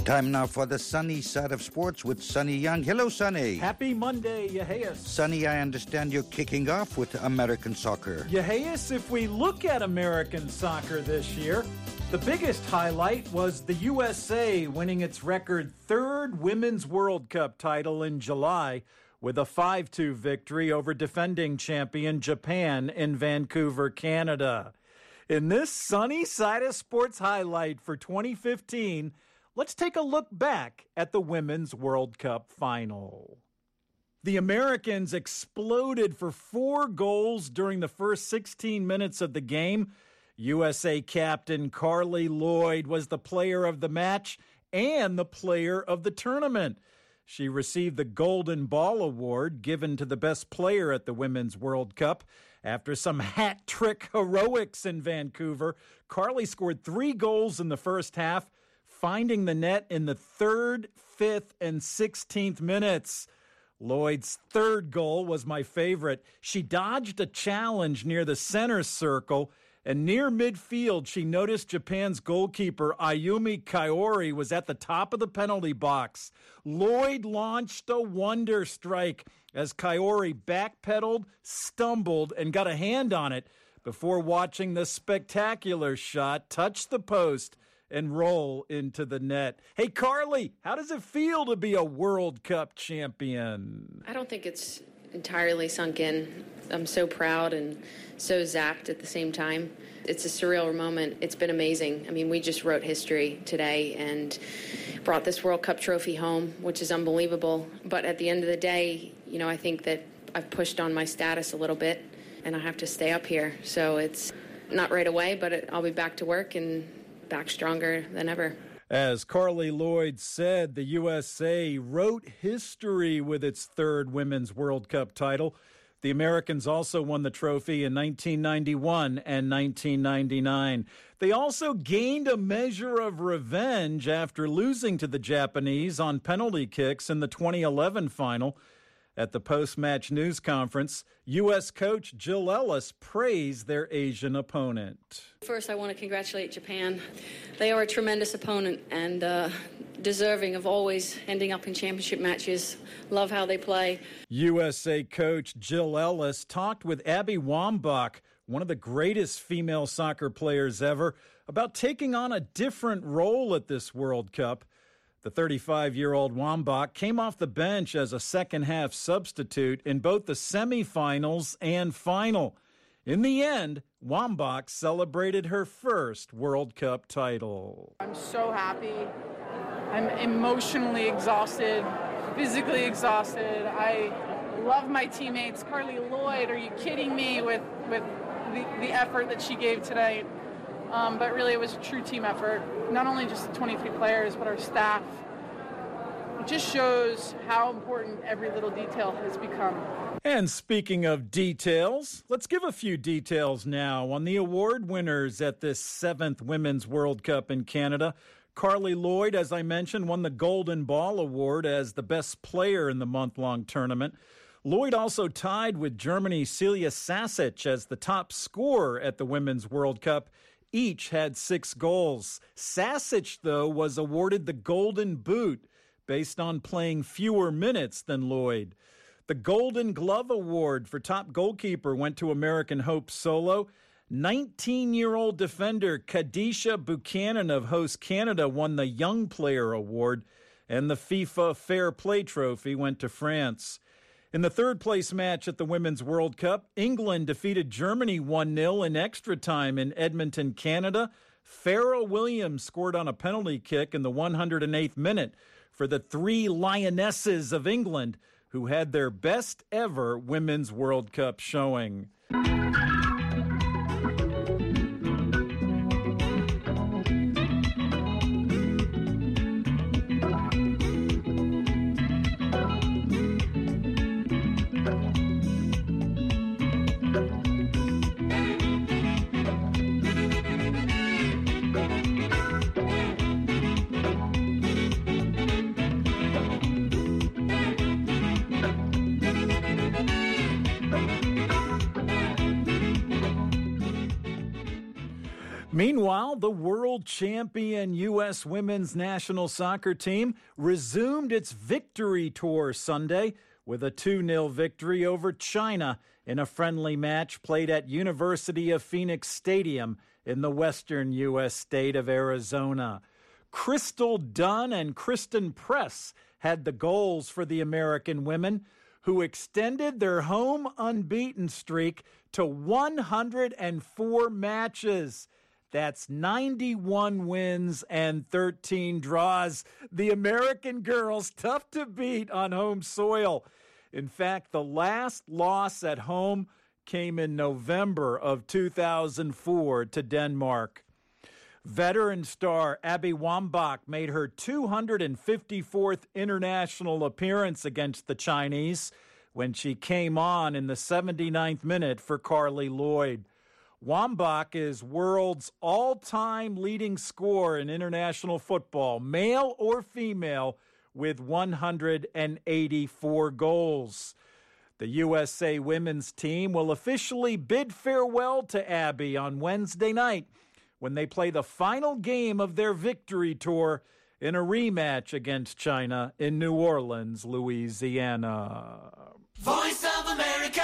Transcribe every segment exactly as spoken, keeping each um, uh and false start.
Time now for the sunny side of sports with Sonny Young. Hello, Sonny. Happy Monday, Yeheis. Sonny, I understand you're kicking off with American soccer. Yeheis, if we look at American soccer this year, the biggest highlight was the U S A winning its record third Women's World Cup title in July with a five two victory over defending champion Japan in Vancouver, Canada. In this sunny side of sports highlight for twenty fifteen, let's take a look back at the Women's World Cup final. The Americans exploded for four goals during the first sixteen minutes of the game. U S A captain Carli Lloyd was the player of the match and the player of the tournament. She received the Golden Ball Award given to the best player at the Women's World Cup. After some hat trick heroics in Vancouver, Carli scored three goals in the first half, finding the net in the third, fifth, and sixteenth minutes. Lloyd's third goal was my favorite. She dodged a challenge near the center circle, and near midfield, she noticed Japan's goalkeeper, Ayumi Kaori, was at the top of the penalty box. Lloyd launched a wonder strike as Kaori backpedaled, stumbled, and got a hand on it before watching the spectacular shot touch the post and roll into the net. Hey, Carli, how does it feel to be a World Cup champion? I don't think it's entirely sunk in. I'm so proud and so zapped at the same time. It's a surreal moment. It's been amazing. I mean, we just wrote history today and brought this World Cup trophy home, which is unbelievable. But at the end of the day, you know, I think that I've pushed on my status a little bit and I have to stay up here. So it's not right away, but it, I'll be back to work and back stronger than ever. As Carli Lloyd said, the U S A wrote history with its third Women's World Cup title. The Americans also won the trophy in nineteen ninety-one and nineteen ninety-nine. They also gained a measure of revenge after losing to the Japanese on penalty kicks in the twenty eleven final. At the post-match news conference, U S coach Jill Ellis praised their Asian opponent. First, I want to congratulate Japan. They are a tremendous opponent and uh, deserving of always ending up in championship matches. Love how they play. U S A coach Jill Ellis talked with Abby Wambach, one of the greatest female soccer players ever, about taking on a different role at this World Cup. The thirty-five-year-old Wambach came off the bench as a second-half substitute in both the semifinals and final. In the end, Wambach celebrated her first World Cup title. I'm so happy. I'm emotionally exhausted, physically exhausted. I love my teammates. Carli Lloyd, are you kidding me with, with the, the effort that she gave today? Um, but really, it was a true team effort. Not only just the twenty-three players, but our staff. It just shows how important every little detail has become. And speaking of details, let's give a few details now on the award winners at this seventh Women's World Cup in Canada. Carli Lloyd, as I mentioned, won the Golden Ball Award as the best player in the month-long tournament. Lloyd also tied with Germany's Celia Sasic as the top scorer at the Women's World Cup. Each had six goals. Sasic, though, was awarded the Golden Boot based on playing fewer minutes than Lloyd. The Golden Glove Award for top goalkeeper went to American Hope Solo. nineteen-year-old defender Kadisha Buchanan of host Canada won the Young Player Award, and the FIFA Fair Play Trophy went to France. In the third-place match at the Women's World Cup, England defeated Germany one nil in extra time in Edmonton, Canada. Farrell Williams scored on a penalty kick in the one hundred eighth minute for the three Lionesses of England, who had their best ever Women's World Cup showing. Meanwhile, the world champion U S women's national soccer team resumed its victory tour Sunday with a two nil victory over China in a friendly match played at University of Phoenix Stadium in the western U S state of Arizona. Crystal Dunn and Kristen Press had the goals for the American women, who extended their home unbeaten streak to one hundred four matches. That's ninety-one wins and thirteen draws. The American girls, tough to beat on home soil. In fact, the last loss at home came in November of two thousand four to Denmark. Veteran star Abby Wambach made her two hundred fifty-fourth international appearance against the Chinese when she came on in the seventy-ninth minute for Carly Lloyd. Wambach is world's all-time leading scorer in international football, male or female, with one hundred eighty-four goals. The U S A women's team will officially bid farewell to Abby on Wednesday night when they play the final game of their victory tour in a rematch against China in New Orleans, Louisiana. Voice of America.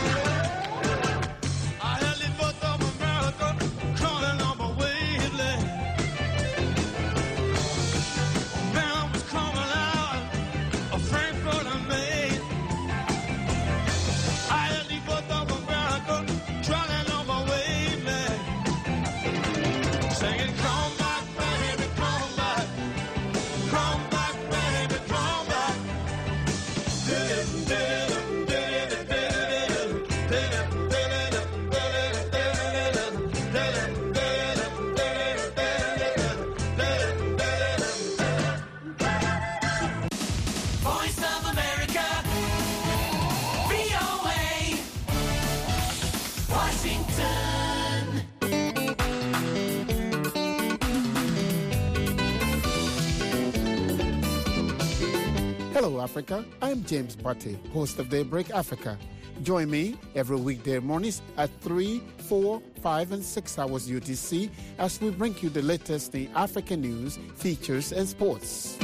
Hello, Africa. I'm James Butte, host of Daybreak Africa. Join me every weekday mornings at three, four, five, and six hours U T C as we bring you the latest in African news, features, and sports.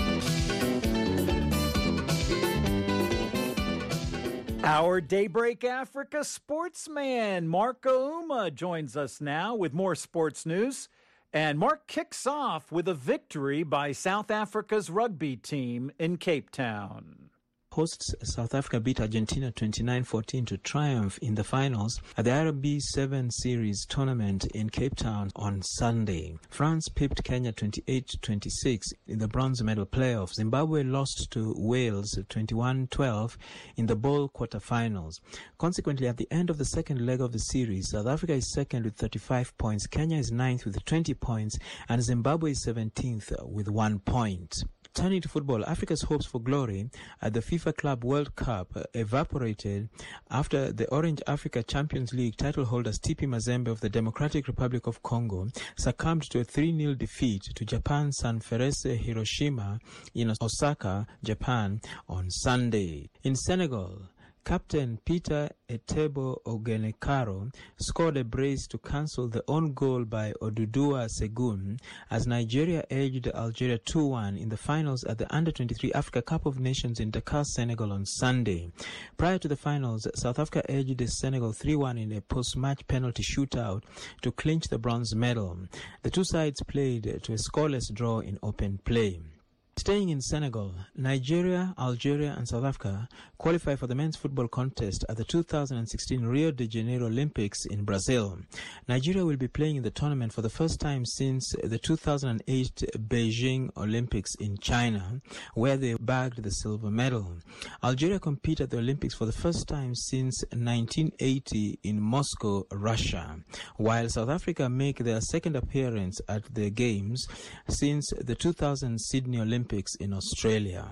Our Daybreak Africa sportsman, Marco Uma, joins us now with more sports news. And Mark kicks off with a victory by South Africa's rugby team in Cape Town. Hosts South Africa beat Argentina twenty-nine fourteen to triumph in the finals at the I R B seven Series tournament in Cape Town on Sunday. France pipped Kenya twenty-eight to twenty-six in the bronze medal playoff. Zimbabwe lost to Wales twenty-one twelve in the ball quarterfinals. Consequently, at the end of the second leg of the series, South Africa is second with thirty-five points, Kenya is ninth with twenty points, and Zimbabwe is seventeenth with one point. Turning to football, Africa's hopes for glory at the FIFA Club World Cup evaporated after the Orange Africa Champions League title holders T P Mazembe of the Democratic Republic of Congo succumbed to a three nil defeat to Japan's Sanfrecce Hiroshima in Osaka, Japan on Sunday. In Senegal, Captain Peter Etebo Ogenekaro scored a brace to cancel the own goal by Odudua Segun as Nigeria edged Algeria two one in the finals at the under twenty-three Africa Cup of Nations in Dakar, Senegal on Sunday. Prior to the finals, South Africa edged Senegal three one in a post-match penalty shootout to clinch the bronze medal. The two sides played to a scoreless draw in open play. Staying in Senegal, Nigeria, Algeria, and South Africa qualify for the men's football contest at the two thousand sixteen Rio de Janeiro Olympics in Brazil. Nigeria will be playing in the tournament for the first time since the two thousand eight Beijing Olympics in China, where they bagged the silver medal. Algeria compete at the Olympics for the first time since nineteen eighty in Moscow, Russia, while South Africa make their second appearance at the Games since the two thousand Sydney Olympics in Australia.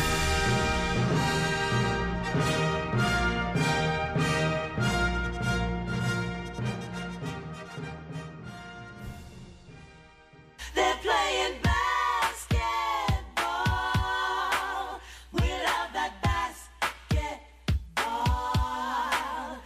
They're playing basketball. We love that basketball.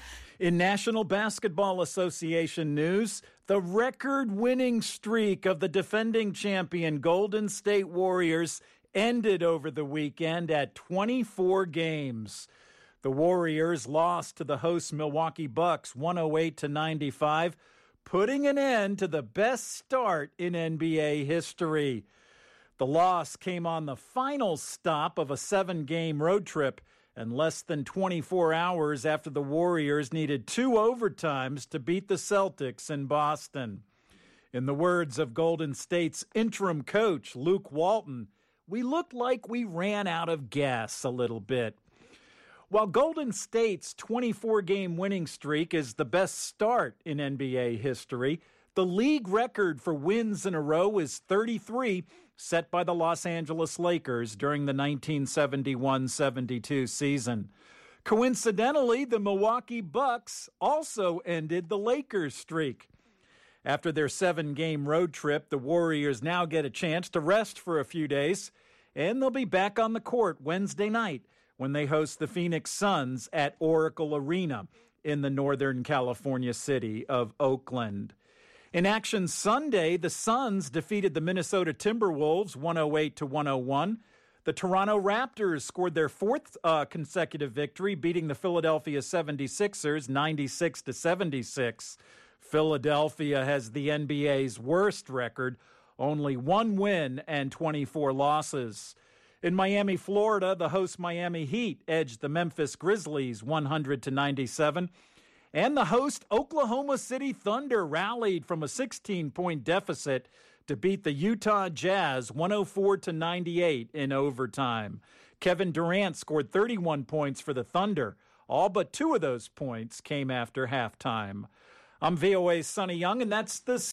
In National Basketball Association news, the record-winning streak of the defending champion Golden State Warriors ended over the weekend at twenty-four games. The Warriors lost to the host Milwaukee Bucks one oh eight to ninety-five, putting an end to the best start in N B A history. The loss came on the final stop of a seven-game road trip and less than twenty-four hours after the Warriors needed two overtimes to beat the Celtics in Boston. In the words of Golden State's interim coach, Luke Walton, we looked like we ran out of gas a little bit. While Golden State's twenty-four-game winning streak is the best start in N B A history, the league record for wins in a row is thirty-three, set by the Los Angeles Lakers during the nineteen seventy-one seventy-two season. Coincidentally, the Milwaukee Bucks also ended the Lakers' streak. After their seven-game road trip, the Warriors now get a chance to rest for a few days, and they'll be back on the court Wednesday night when they host the Phoenix Suns at Oracle Arena in the Northern California city of Oakland. In action Sunday, the Suns defeated the Minnesota Timberwolves one oh eight to one oh one. The Toronto Raptors scored their fourth uh, consecutive victory, beating the Philadelphia seventy-sixers ninety-six to seventy-six. Philadelphia has the N B A's worst record, only one win and twenty-four losses. In Miami, Florida, the host Miami Heat edged the Memphis Grizzlies one hundred to ninety-seven. And the host Oklahoma City Thunder rallied from a sixteen-point deficit to beat the Utah Jazz one oh four to ninety-eight in overtime. Kevin Durant scored thirty-one points for the Thunder. All but two of those points came after halftime. I'm V O A's Sonny Young, and that's the